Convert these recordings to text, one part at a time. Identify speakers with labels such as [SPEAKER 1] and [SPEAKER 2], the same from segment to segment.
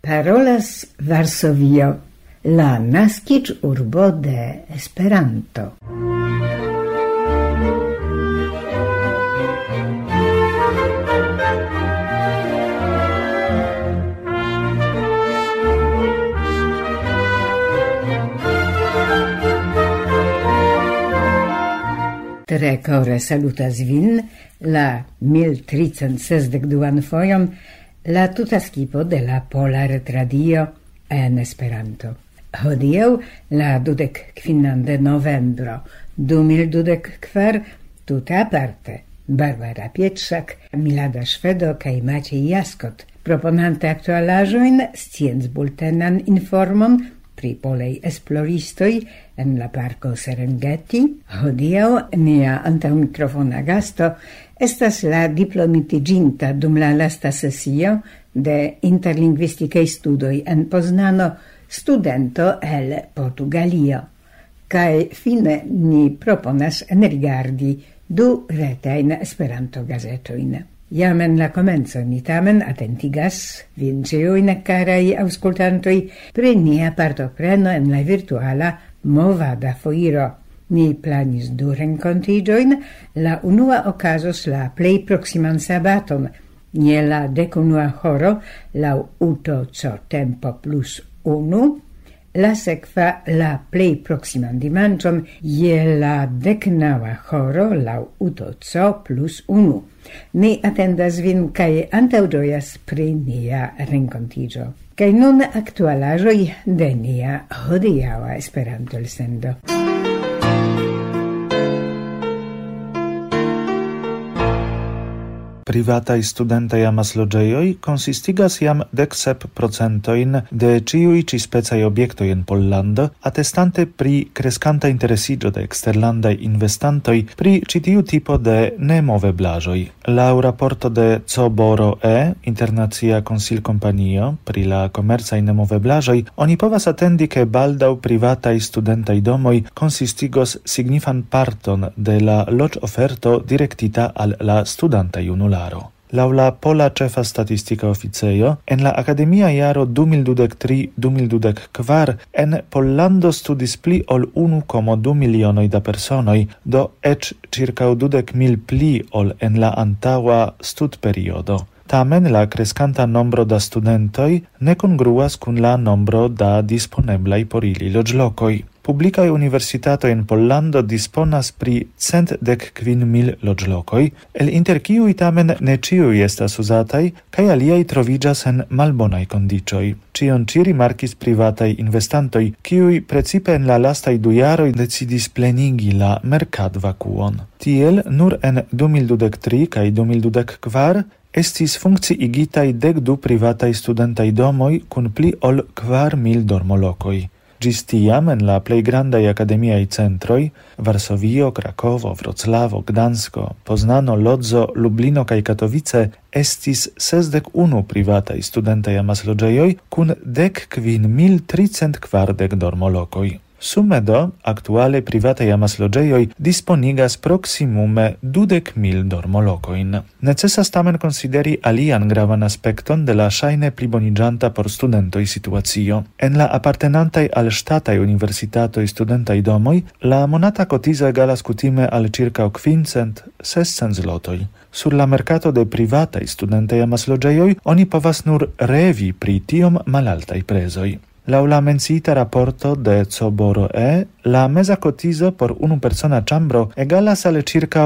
[SPEAKER 1] Parolas Varsovio, la naskiĝurbo de Esperanto. Tre kore salutas vin, la 1362 fojon, la tuta skipo de la Pola Retradio en Esperanto. Hodiaŭ, la 25 de novembro 2024, tute aparte, Barbara Pietrzak, Milada Szwedo kaj Maciej Jaskot, proponante aktualaĵojn, sciencbultenan informon pri polaj esploristoj en la parko Serengeti. Hodiaŭ nia antaŭmikrofona gasto estas la diplomitiĝinta dum la lasta sesio de interlingvistikaj studoj en Poznano studento el Portugalio. Kaj fine ni proponas enrigardi 2 retajn Esperanto-gazetojn. Jam en la komenco ni tamen atentigas vin ĉiujn karaj aŭskultantoj pri nia partopreno en la virtuala movada foiro. Ni planis 2 renkontiĝojn, la unua okazos la plej proksiman sabaton, je la 11 horo laŭ UTC tempo plus 1, la sekva la plej proksiman dimanĉon je la 19 horo laŭ UTC plus 1. Ni atendas vin kaj antaŭĝojas pri nia renkontiĝo. Kaj nun aktualaĵoj de nia hodiaŭa Esperanto-elsendo.
[SPEAKER 2] Privataj studentaj amasloĝejoj konsistigas jam 17% de ĉiuj ĉispecaj objektoj en Pollando, atestante pri kreskanta interesiĝo de eksterlandaj investantoj pri ĉi tiu tipo de nemoveblaĵoj. Laŭ raporto de COBORO-E, internacia konsilkompanio pri la komercaj nemoveblaĵoj, oni povas atendi, ke baldaŭ privataj studentaj domoj konsistigos signifan parton de la loĝoferto direktita al la studanta junularo. Laŭ la Pola ĉefa statistika oficejo, en la akademia jaro 2023-2024 en Pollando studis pli ol 1,2 milionoj da personoj, do eĉ ĉirkaŭ 20,000 pli ol en la antaŭa studperiodo. Tamen la kreskanta nombro da studentoj ne kongruas kun la nombro da disponeblaj por ili loĝlokoj. Publikaj universitatoj en Pollando disponas pri 119,000 loĝlokoj, el inter kiuj tamen ne ĉiuj estas uzataj kaj aliaj troviĝas en malbonaj kondiĉoj. Ĉion ĉi rimarkis privataj investantoj, kiuj precipe en la lastaj 2 jaroj decidis plenigi la merkatvakuon. Tiel nur en 2023 kaj 2024 estis funkciigitaj 12 privataj studentaj domoj kun pli ol 4,000 dormolokoj. Ĝis tiam en la plej grandaj akademiaj centroj, Varsovio, Krakovo, Vroclavo, Gdansko, Poznano, Lodzo, Lublino kaj Katowice, estis 61 privataj studentaj amasloĝejoj kun 19,340 dormolokoj. Sume do, aktuale privataj amasloĝejoj disponigas proksimume 20,000 dormolokojn. Necesas tamen konsideri alian gravan aspekton de la ŝajne pliboniĝanta por studentoj situacio. En la apartenantaj al ŝtataj universitatoj studentaj domoj, la monata kotizo egalas kutime al ĉirkaŭ 500-600 zlotoj. Sur la merkato de privataj studentaj amasloĝejoj oni povas nur revi pri tiom malaltaj prezoj. Laŭ la menciita raporto de COBORO-E, la meza cotizo por unupersona ĉambro egalas al ĉirkaŭ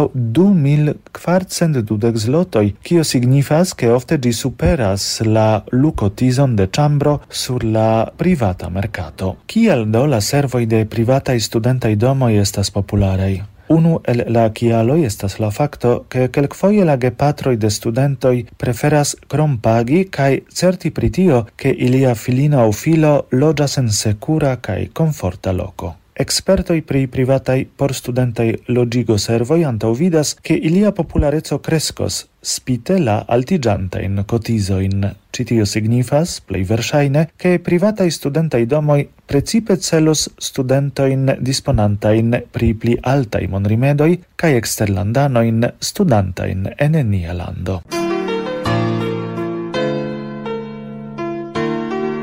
[SPEAKER 2] 2,420 zlotoj, kio signifas, ke ofte ĝi superas la lukotizon de ĉambro sur la privata merkato. Kial do la servoj de privataj studentaj domoj estas popularaj? Unu el la kialoj estas la fakto, ke kelkfoje la gepatroj de studentoj preferas krompagi kaj certi pri tio, ke ilia filino aŭ filo loĝas en sekura kaj komforta loko. Expertoj pri privataj por studentaj loĝigoservoj antaŭvidas, ke ilia populareco kreskos spite la altiĝantajn kotizojn. Ĉi tio signifas, plej verŝajne, ke privataj studentaj domoj precipe celos studentojn disponantajn pri pli altaj monrimedoj kaj eksterlandanojn studantajn en nia lando.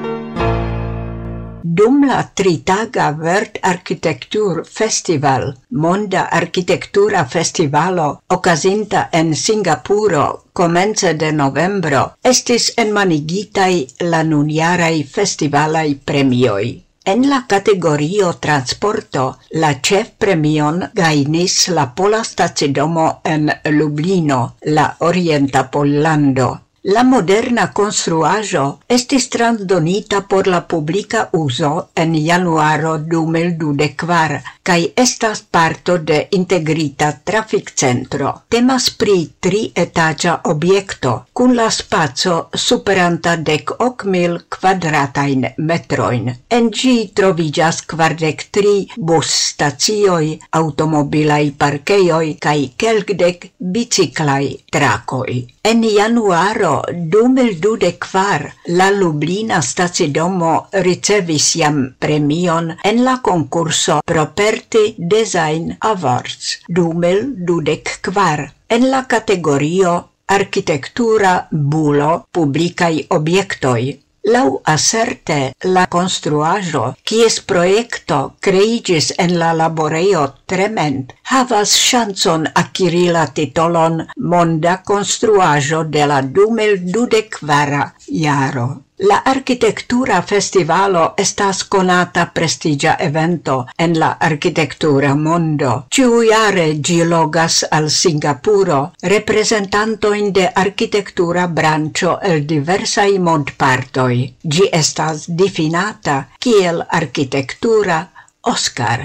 [SPEAKER 3] Dum la tritaga Welt-Architektur Festival, Monda Architektura Festivalo, okazinta en Singapuro komence de novembro, estis enmanigitaj la nunjaraj festivalaj premioj. En la categorio transporto, la ĉefpremion gajnis la Pola Stacidomo en Lublino, la Orienta Pollando. La moderna konstruaĵo estis transdonita por la publika uzo en januaro 2024 kaj estas parto de integrita trafikcentro. Temas pri 3-etaĝa objekto kun la spaco superanta 10,000 kvadratajn metrojn. En ĝi troviĝas 43 busstacioj, aŭtomobilaj parkejoj kaj kelkdek biciklaj trakoj. En januaro 2024 la Lublina Stacidomo ricevis jam premion en la konkurso Property Design Awards 2024 en la kategorio Arkitektura bulo publikaj objektoj. Lau aserte la konstruaĵo, kies projekto kreiĝis en la laborejo Trement, havas ŝancon akiri la titolon Monda konstruaĵo de la 2024 jaro. La Arkitektura Festivalo estas konata prestiĝa evento en la arkitektura mondo. Ĉiujare ĝi logas al Singapuro reprezentantojn de arkitektura branĉo el diversaj mondpartoj. Ĝi estas difinata kiel arkitektura Oscar.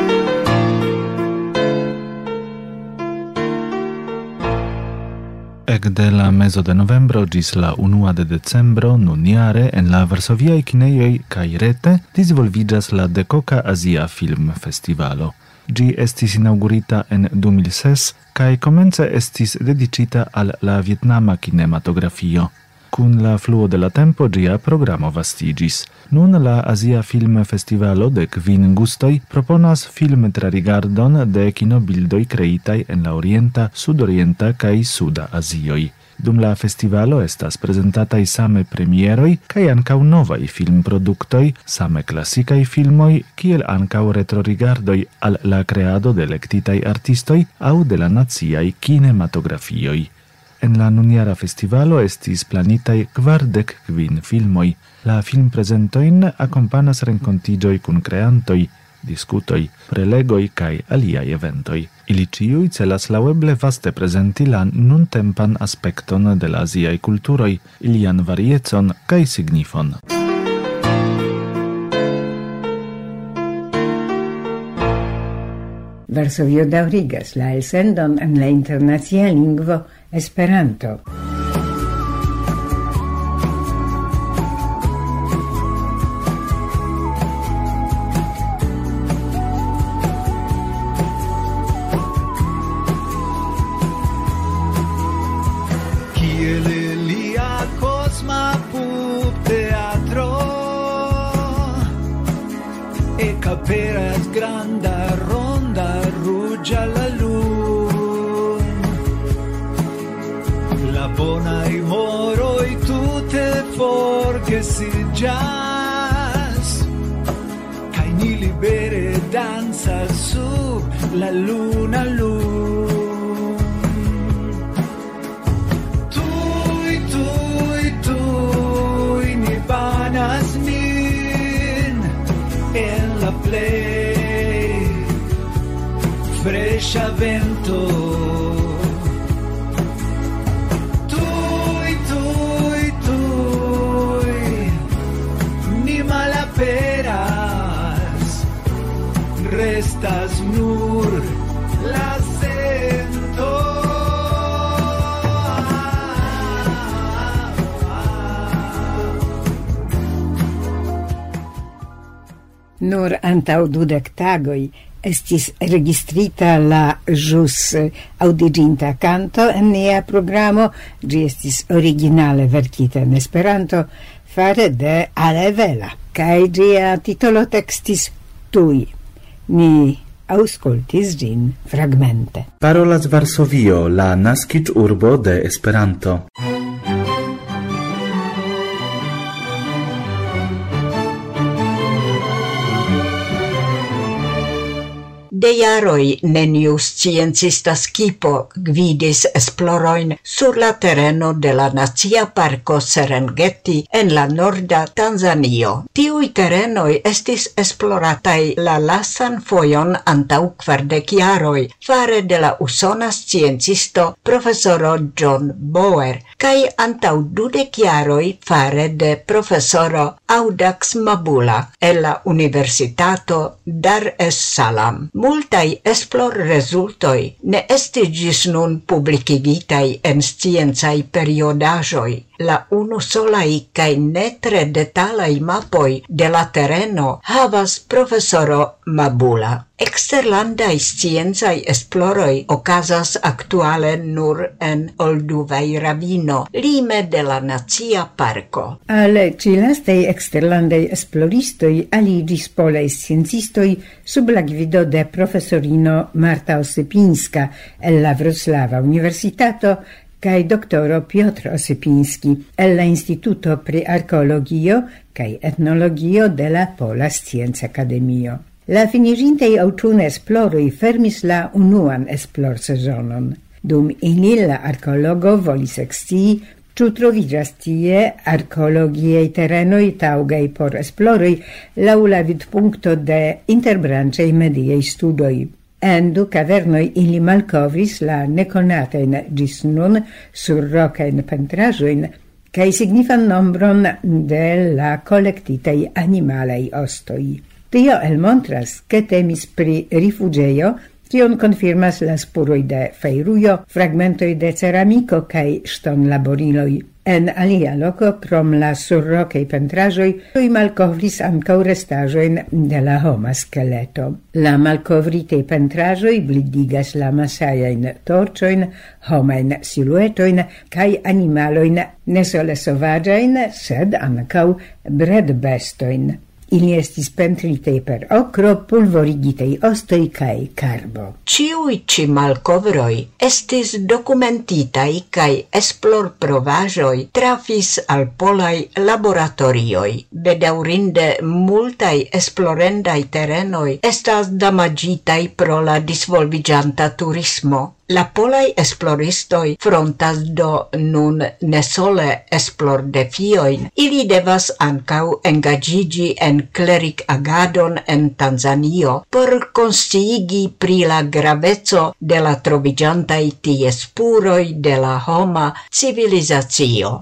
[SPEAKER 2] Ekde la mezo de novembro ĝis la 1 de decembro nunjare en la varsoviaj kinejoj kaj rete disvolviĝas la dekoka Azia Film Festivalo. Ĝi estis inaŭgurita en 2006 kaj komence estis dediĉita al la vjetnama kinematografio. Kun la fluo de la tempo ĝia programo vastiĝis. Nun la Azia Film Festivalo de 5 gustoj proponas filmtrarigardon de kinobildoj kreitaj en la orienta, sudorienta kaj suda Azioj. Dum la festivalo estas prezentataj same premieroj kaj ankaŭ novaj filmproduktoj, same klasikaj filmoj, kiel ankaŭ retrorigardoj al la kreado de elektitaj artistoj aŭ de la naciaj kinematografioj. En la nunjara festivalo estis planitaj 45 filmoj. La filmprezentojn akompanas renkontiĝoj kun kreantoj, diskutoj, prelegoj kaj aliaj eventoj. Ili ĉiuj celas laŭeble vaste prezenti la nuntempan aspekton de la aziaj kulturoj, ilian variecon kaj signifon.
[SPEAKER 1] Varsovio daŭrigas la elsendon en la internacia lingvo Esperanto.
[SPEAKER 4] Kiel lia kosma pupteatro ekaperas granda ronda ruĝa la lun. La bonaj moroj tute forgesiĝas kaj ni libere dancas sub la luna lun. Tuj ni banas nin en la plej freŝa vento. Restas nur la sento.
[SPEAKER 1] Nur antaŭ 20 tagoj estis registrita la ĵus aŭdiĝinta kanto en nia programo. Ĝi estis originale verkita en Esperanto fare de Ale Vela kaj ĝia titolo tekstis Tuj. Ni aŭskultis ĝin fragmente.
[SPEAKER 2] Parolas Varsovio, la naskiĝurbo de Esperanto.
[SPEAKER 3] De jaroj neniu sciencista skipo gvidis esploroin sur la terreno de la Nacia Parko Serengeti en la norda Tanzanio. Tiui terrenoi estis esploratai la lastan fojon antau 40 jaroj fare de la usona sciencisto profesoro John Bower kai antau 20 jaroj fare de profesoro Audax Mabula el la Universitato Dar es Salaam. Multai esplor resultoi ne estigis nun publicigitai en sciencai periodajoi. La unusolai kai netre detalai mapoi de la terreno havas profesoro Mabula. Exterlandai sciencai esploroi okazas actuale nur en Olduvai Ravino, lime de la Nacia Parko.
[SPEAKER 1] Al cilastei exterlandei esploristoi aligis polei sciencistoi sub la gvido de professorino Marta Osypinska el la Wroclawa Universitato kai doktoro Piotr Osypinski el la Instituto pri Arkeologio kai Etnologio de la Pola Scienza Akademio. La finigintei autune esploroi fermis la unuan esplor sezonon. Dum ili la arkeologo volis ekscii, ĉu troviĝas tie arkeologiaj terenoj taŭgaj por esploroj laŭ la vidpunkto de interbranĉaj mediaj studoj. En 2 cavernoj ili malkovris la nekonatajn ĝis nun surrokajn pentraĵojn kaj signifan nombron de la kolektitaj animalaj ostoj. Tio elmontras che temis pri rifugeio, tion confirmas la spuroi de fejrujo, fragmentoi de ceramiko kaj ŝtonlaboriloj. En alia loco, krom la surrokaj pentraĵoj, oni malkovris ankaŭ restaĵojn de la homa skeleto. La malkovritaj pentraĵoj blidigas la masajajn torĉojn, homajn siluetojn kaj animalojn ne sole sovaĝajn, sed ankaŭ bredbestojn. Ili estis pentritei per okro, pulvorigitei ostoi kai carbo.
[SPEAKER 3] Ciui ci malcovroi estis documentitai kai esplorprovajoi trafis al polai laboratorioi. Bedaurinde multai esplorendai terenoi estas damagitai pro la disvolvigianta turismo. La polai esploristoi frontas do nun ne sole esplor defioin, ili devas ancau engagigi en cleric agadon en Tanzanio por consciigi pri la graveco de la trovigiantai tie spuroi de la homa civilizatio.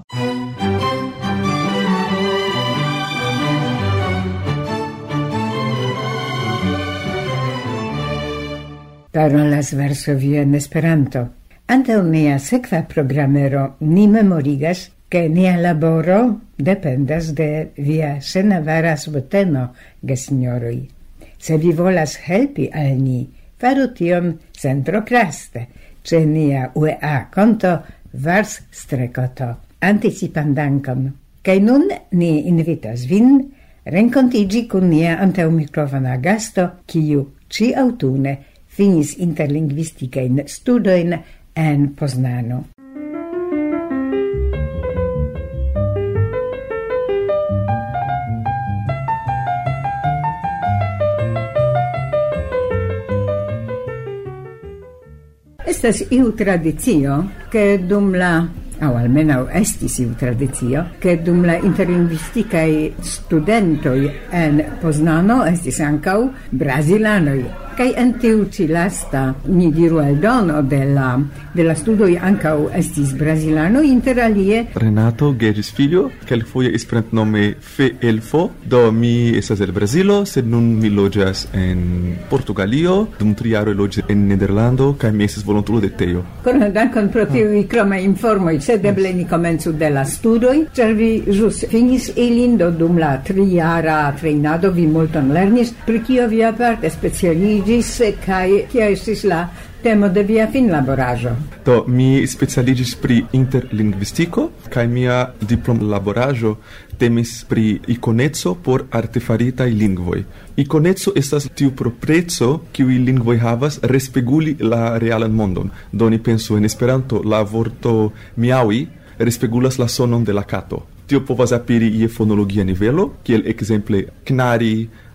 [SPEAKER 1] Parolas Varsovio en Esperanto. Ante nia sekva programero ni memorigas che nia laboro dependas de via senavara subteno, gesignoroj. Se vi volas helpi al ni, faru tion sen prokraste, ĉe nia UEA konto Vars-Strekoto. Anticipan dankon. Kaj nun ni invitas vin renkontiĝi kun nia antaŭmikrofona gasto, kiu ĉi-aŭtune finis interlingvistikajn studojn en Poznano. Estas iu tradicio, che dum la au almenau estis iu tradicio, che dum la interlingvistikaj studentoj en Poznano estis ankaŭ brazilanoj. Kaj en tiu ĉi lasta, ni diru eldono de la studoj ankaŭ estis brazilanoj, inter alie
[SPEAKER 5] Renato Gedges-Filho, kelkfoje esperantnome Fe Elfo. Do mi estas el Brazilo, sed nun mi loĝas en Portugalio, dum 3 jaroj loĝis en Nederlando kaj mi estas volontulo de Teo.
[SPEAKER 1] Koran dankon pro tiuj kromaj informoj, sed eble ni komencu de la studoj, ĉar vi ĵus finis ilin, do dum la 3-jara trejnado vi multon lernis, pri kio vi aparte specialiĝis kaj kia estis la temo de via finlaboraĵo.
[SPEAKER 5] Do mi specialiĝis pri interlingvistiko kaj mia diplomlaboraĵo temis pri ikoneco por artefaritaj lingvoj. Ikoneco estas tiu propreco kiuj lingvoj havas respeguli la realan mondon. Do ni pensu en Esperanto la vorto miaŭi respegulas la sonon de la kato. Tio povas aperi je fonologia nivelo, kiel ekzemple knari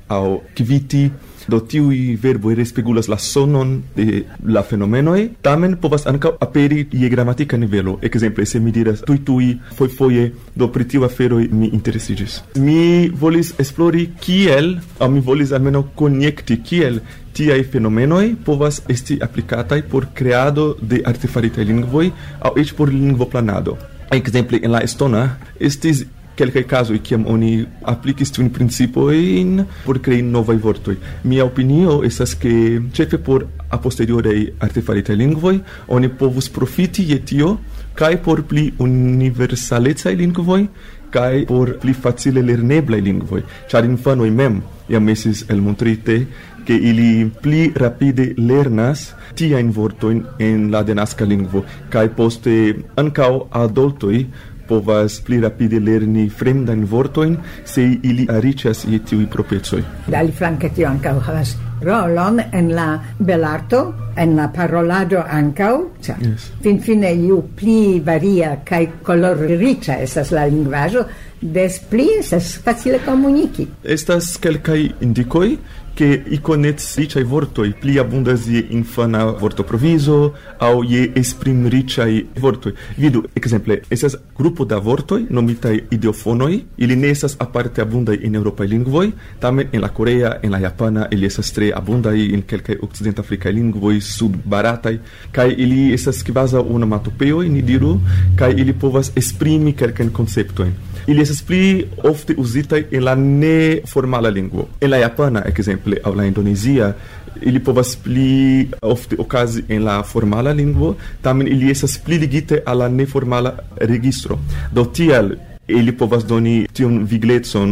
[SPEAKER 5] au quiviti, do tiui verboi respegulas la sonon de la fenomenoi, tamen povas anca aperi je gramatica nivelo. Exemple, se mi diras tui foie, do pri tiu aferoi mi interesigis. Mi volis esplori kiel, au mi volis almeno connecti kiel tiai fenomenoi povas esti applicatai por creado de artefaritai lingvoi au ec por lingvoplanado. Exemple, en la estona, estis quelcae casoi ciam oni applicis tiun principioin por crei novai vortoi. Mia opinio esas che cefe por a posteriorei artefaritai lingvoi oni povus profiti je tio kai por pli universalezai lingvoi kai por pli facile lerneblai lingvoi. Char infanoi mem iam esis elmontrite che ili pli rapide lernas tiain vortoin en la denasca lingvo kai poste ancao adultoi povas pli rapide lerni fremdain vortoin se ili arricias je tiui proprezoi.
[SPEAKER 1] Aliflanke tio ancau havas rolon en la belarto, en la parolado ancau,
[SPEAKER 5] Yes.
[SPEAKER 1] fine iu pli varia kai color rica esas la lingvajo, des pli esas facile comunici.
[SPEAKER 5] Estas quelcae indicoi che iconets ricai vortoi pli abundas je infana vortoproviso au je esprim ricai vortoi. Vidu, exemple, esas gruppo da vortoi nomitai ideofonoi, ili ne esas aparte abundai in europai lingvoi, tamen en la Corea, en la Japana, ili esas tre abundai in quelcae occidentafricae lingvoi sud-baratai, kai ili esas quasi onomatopeoi, ni diru, kai ili povas esprimi quelcaen conceptoin. Ili esas pli ofte usitai en la ne formala lingvo. En la Japana, exemple, au la Indonesia, ili povas pli ofte ocasi en la formala lingvo, tamen ili esas pli ligite alla neformala registro. Do tial ili povas doni tion vigletson,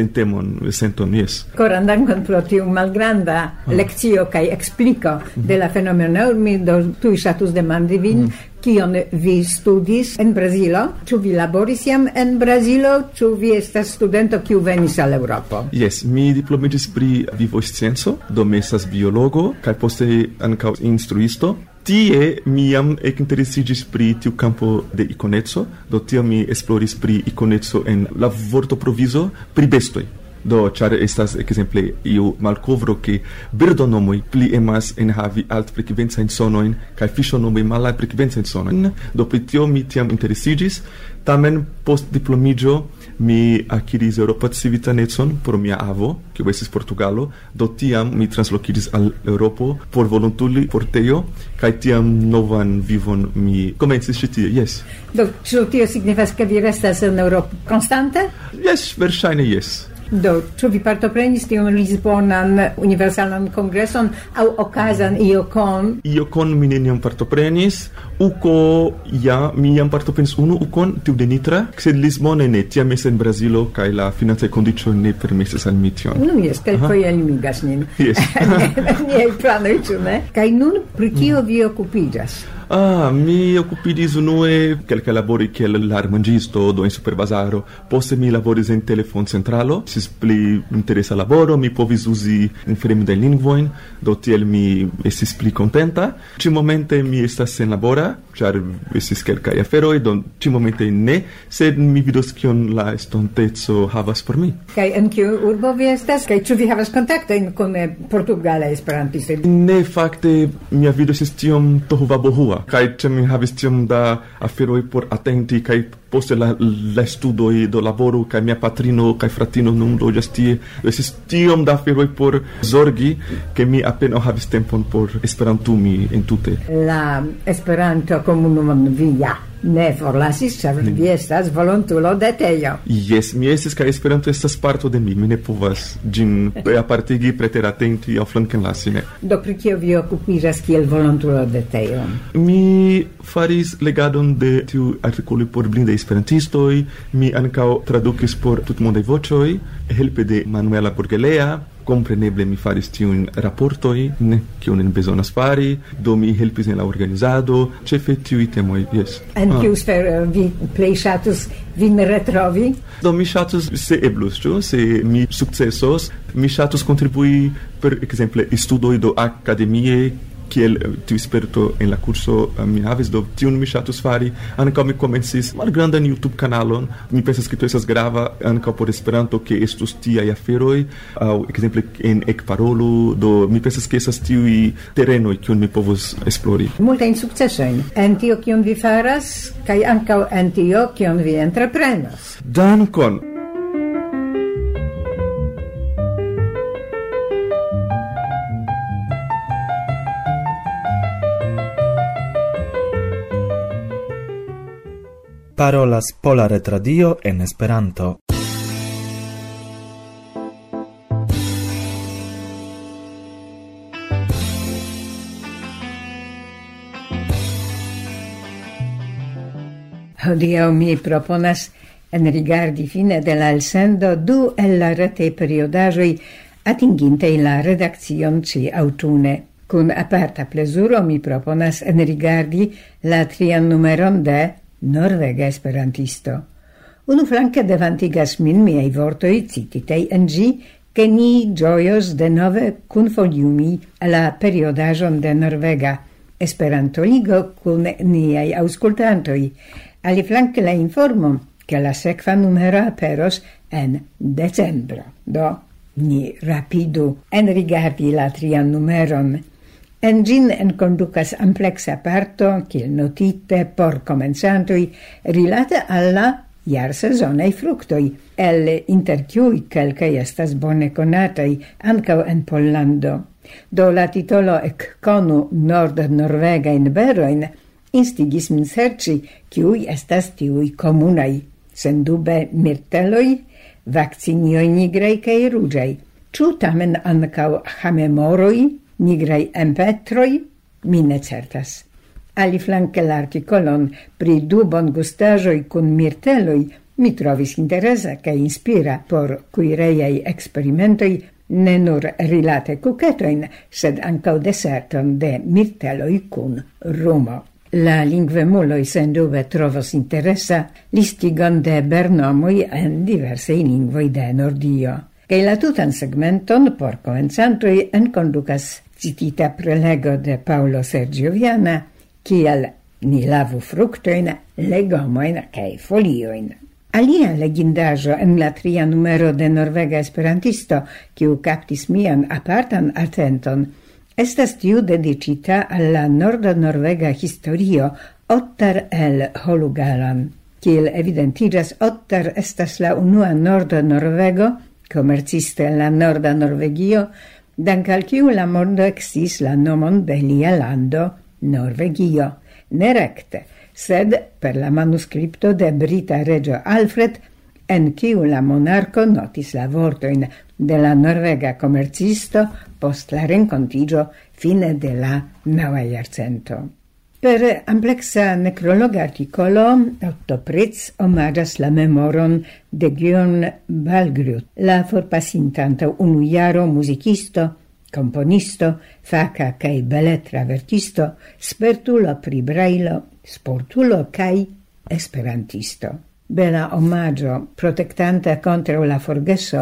[SPEAKER 5] senton, yes.
[SPEAKER 1] Coran dankon pro tiu malgranda lectio kai explico de la fenomeno, mi do tui ŝatus demandi vin, kion vi studis en Brazilo? Ĉu vi laboris jam en Brazilo? Ĉu vi estas studento kiu venis al Eŭropo?
[SPEAKER 5] Yes, mi diplomigis pri vivoscienco, do mi estas biologo, kaj poste ankaŭ instruisto. Tie mi jam ekinteresigis pri tiu campo de iconeco, do tiam mi esploris pri iconeco en la vortoprovizo pri bestoi. Do, char estas, exemple, iu malcovro che birdonomoi pli emas en havi alt frequenzain sonoin, kai fishonomoi mal alt frequenzain sonoin. Do, pri tio mi tiam interesigis, tamen post diplomigio mi acquiris Europa civitanecon por mia avo, que estis Portugalo, do tiam mi translocigis al Europo por volontuli porteio, kai tiam novan vivon mi comencis ĉi tie, yes.
[SPEAKER 1] Do, ĉu tio signifas ke vi restas en Eŭropo konstante?
[SPEAKER 5] Yes, verŝajne yes.
[SPEAKER 1] Do, ĉu vi partoprenis tiun Lisbonan Universalan Kongreson aŭ okazan iokon?
[SPEAKER 5] Iokon mi neniam partoprenis, uko ja, mi jam partoprenis unu ukon, tiu de Nitra, sed Lisbone ne, tiam es en Brazilo, kaj la financaj kondiĉoj ne permesis al mi tion.
[SPEAKER 1] Nu, jes, kelkfoje limigas nin.
[SPEAKER 5] Yes.
[SPEAKER 1] Niaj planoj, ĉu ne? Kaj nun, pri kio vi okupiĝas?
[SPEAKER 5] Mi occupidis unue quelca labori kiel larmangisto do in superbazaro, poste mi laboris en telefon centralo, sis pli interesa laboro, mi povis usi in fremdaj lingvojn, do tiel mi estis pli contenta. Ci momente mi estas sen labora, ĉar estis kelkaj aferoj, do ci momente ne, sed mi vidos kion la estonteco havas por mi.
[SPEAKER 1] Kaj en kiu urbo vi estas? Kaj ĉu vi havas kontaktojn kun portugala esperantistoj?
[SPEAKER 5] Ne, fakte mia vido estis tiom tohuvabohua. Kai mi havis tiom da aferoj por atenti, kai poste la studoj do laboro, kai mia patrino kai fratino nun loĝas tie. Estis tiom da aferoj por zorgi, ke mi apenaŭ havis tempon por esperantumi entute.
[SPEAKER 1] La Esperanto komunumon vi ja ne forlasis, ĉar vi estas volontulo de tejo.
[SPEAKER 5] Yes, mi estis, kaj Esperanto estas parto de mi. Mi ne povas ĝin apartigi preteratenti aŭ flankenlasi, ne.
[SPEAKER 1] Do pri kio vi okupiĝas kiel volontulo de tejo?
[SPEAKER 5] Mi faris legadon de tiu artikoloj por blindaj esperantistoj, mi ankaŭ tradukis por tutmondaj voĉoj, helpe de Manuela Borgelea. Compreneble mi faris tiun raportoi, ne, kiun en bezonas fari, do mi helpis en la organizado, ĉefe tiuj temoj, yes.
[SPEAKER 1] En kiu sfero vi plej ŝatus vin retrovi?
[SPEAKER 5] Do mi ŝatus, se eblus, ĉu, se mi sukcesos, mi ŝatus kontribui per ekzemple studoj do akademie, kiel tiu sperto en la curso mi havis, do tiun mi ŝatus fari. Ankaŭ mi komencis malgrandan YouTube-kanalon. Mi pensas ke tio estas grava ankaŭ por Esperanto, ke estus tiaj aferoj, aŭ ekzemple en ekparolu. Do mi pensas ke estas tiuj terenoj kiun mi povus esplori.
[SPEAKER 1] Multajn sukcesojn en tio kion vi faras kaj ankaŭ en tio kion vi entreprenas.
[SPEAKER 5] Dankon.
[SPEAKER 2] Parolas Pola Retradio en Esperanto.
[SPEAKER 1] Hodiaŭ mi proponas enrigardi fine de la elsendo du el la retej periodaĵoj atingintej la redakcion ĉi-aŭtune. Kun aparta plezuro mi proponas enrigardi la 3. numeron de Norvega Esperantisto. Unuflanke devantigas min miaj vortoj cititej en ĝi, ke ni ĝojos denove kunfoliumi la periodaĵon de Norvega Esperantoligo kun niaj aŭskultantoj. Aliflanke la informo, ke la sekva numero aperos en decembro. Do, ni rapidu enrigardi la 3. numeron. En gin enconducas ampleksa parto, kiel notite por komencantoj, rilate alla jarsezonaj fruktoj, el inter kiuj kelkaj estas bone konataj ankaŭ en Pollando. Do la titolo ekkonu nord-norvegajn berojn instigis min serĉi, kiuj estas tiuj komunaj. Sendube mirteloj, vakcinioj nigraj kaj ruĝaj. Ĉu tamen ankaŭ hamemoroj, nigraj empetroj? Mi ne certas. Aliflanke l'artikolon pri du bongustaĵoj kun mirteloj mi trovis interesa kaj inspira por kuirejaj eksperimentoj, ne nur rilate kuketojn, sed ankaŭ deserton de mirteloj kun rumo. La lingvemuloj sendube trovos interesa listigon de bernomoj en diversaj lingvoj de Nordio. Kaj la tutan segmenton por komencantoj enkondukas citita prelego de Paulo Sergio Viana, kiel ni lavu fruktojn, legomojn kaj foliojn. Alia legindaĵo en la 3. numero de Norvega Esperantisto, kiu kaptis mian apartan atenton, estas tiu dediĉita al la norda-norvega historio Ottar el Hålogaland. Kiel evidentiĝas, Ottar estas la unua norda Norvego, komercisto en la norda Norvegio, dank al kiu la mondo ekzis la nomon de lia lando Norvegio. Ne rekte, sed per la manuskripto de brita reĝo Alfred, en kiu la monarko notis la vortojn de la norvega komercisto post la renkontiĝo fine de la 9. jarcento. Per ampleksa nekrologa artikolo Otto Pritz omaĝas la memoron de Björn Wahlgruth, la forpasinta antaŭ unu jaro muzikisto, komponisto, faka kaj beletra verkisto, spertulo pri brajlo, sportulo kaj esperantisto. Bela omaĝo protektanta kontraŭ la forgeso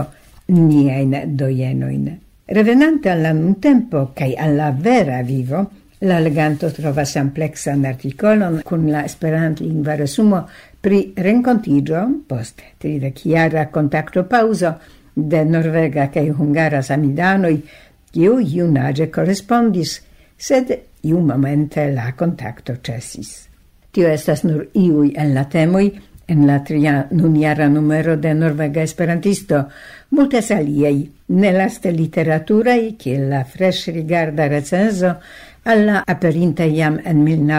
[SPEAKER 1] niajn dojenojn. Revenante al la nuntempo kaj al la vera vivo, la leganto trovas ampleksan artikolon kun la esperantlingva resumo pri renkontiĝo post 30-jara kontaktopauzo de norvega kaj hungara samidanoj, kiu junaĝe korespondis, sed iumomente la kontakto ĉesis. Tio estas nur iuj el la temoj en la 3. nunjara numero de Norvega Esperantisto, multas aliaj, nelaste literaturaj, kiel la freŝrigarda recenzo alla aperinta jam en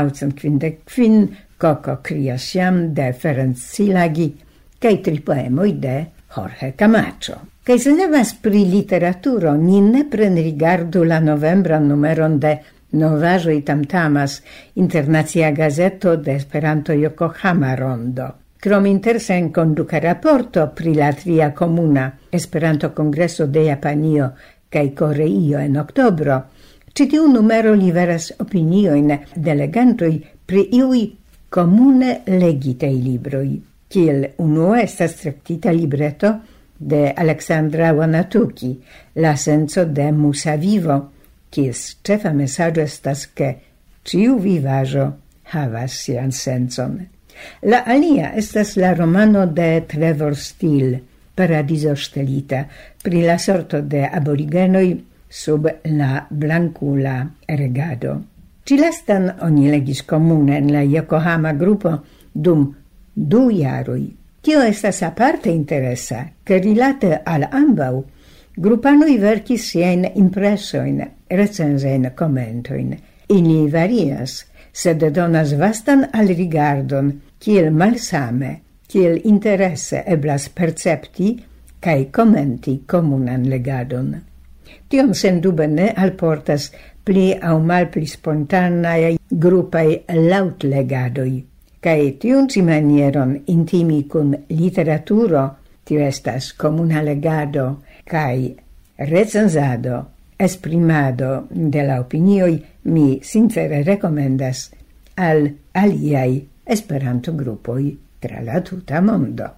[SPEAKER 1] 1955 Koko krias jam de Ferenc Szilágy kaj 3 poemoj de Jorge Camacho. Kaj se nevas pri literaturo, ni nepre rigardu la novembran numeron de Novaĵoj Tamtamas, internacia gazeto de Esperanto Yokohama Rondo. Krom interesa enkonduka raporto pri la 3. komuna Esperanto-kongreso de Japanio kaj Koreio en oktobro, ĉi tiu numero liveras opiniojn de legantoj pri iuj komune legitaj libroj. Kiel unua estas traktita libreto de Aleksandra Wanatuki, La senco de musa vivo, kies cefa messaggio estas che ciu vivajo havas sian sencon. La alia estas la romano de Trevor Steele, Paradiso stelita, pri la sorto de aborigenoi sub la blancula regado. Ci lastan oni legis comune en la Yokohama grupo dum 2 jaroi. Tio estas aparte interesa, che rilate al ambau, gruppanoi verkis sien impressoin, recensein commentoin. Ili varias, sed donas vastan al rigardon, kiel malsame, kiel interesse eblas percepti cae commenti comunan legadon. Tion sendube ne alportas pli au malpli spontaneae gruppae lautlegadoi, cae tion ci manieron intimi cun literaturo, tio estas comuna legado, cae recensado, esprimado de la opinioi, mi sincere recomendas al aliai Esperanto gruppoi tra la tuta mondo.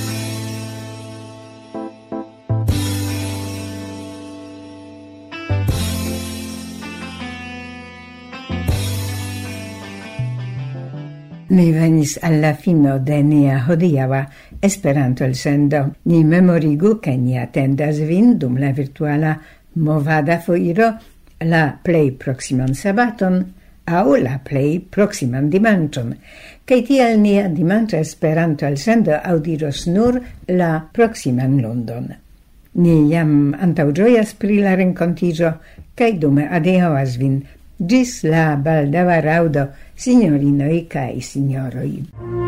[SPEAKER 1] Mi venis alla fino de nia hodiaŭa Esperanto elsendo. Ni memorigu ke ni atendas vin dum la virtuala movada foiro la plej proksiman sabaton aŭ la plej proksiman dimanĉon, kaj tial nia dimanĉa Esperanto elsendo aŭdiros nur la proksiman lundon. Ni jam antaŭĝojas pri la renkontiĝo kaj dume adiaŭas vin. Ĝis la baldaŭa raŭdo, signorinoj kaj signoroj.